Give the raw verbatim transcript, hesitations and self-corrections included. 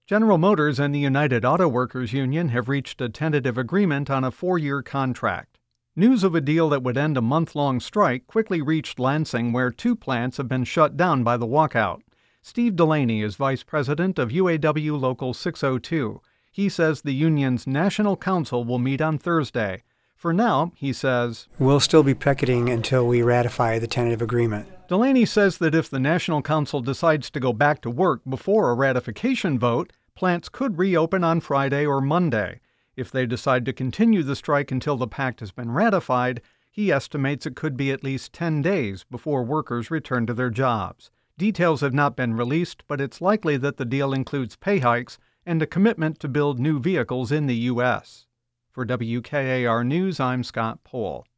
General Motors and the United Auto Workers Union have reached a tentative agreement on a four-year contract. News of a deal that would end a month-long strike quickly reached Lansing, where two plants have been shut down by the walkout. Steve Delaney is vice president of U A W Local six oh two. He says the union's National Council will meet on Thursday. For now, he says, we'll still be picketing until we ratify the tentative agreement. Delaney says that if the National Council decides to go back to work before a ratification vote, plants could reopen on Friday or Monday. If they decide to continue the strike until the pact has been ratified, he estimates it could be at least ten days before workers return to their jobs. Details have not been released, but it's likely that the deal includes pay hikes and a commitment to build new vehicles in the U S For W K A R News, I'm Scott Pohl.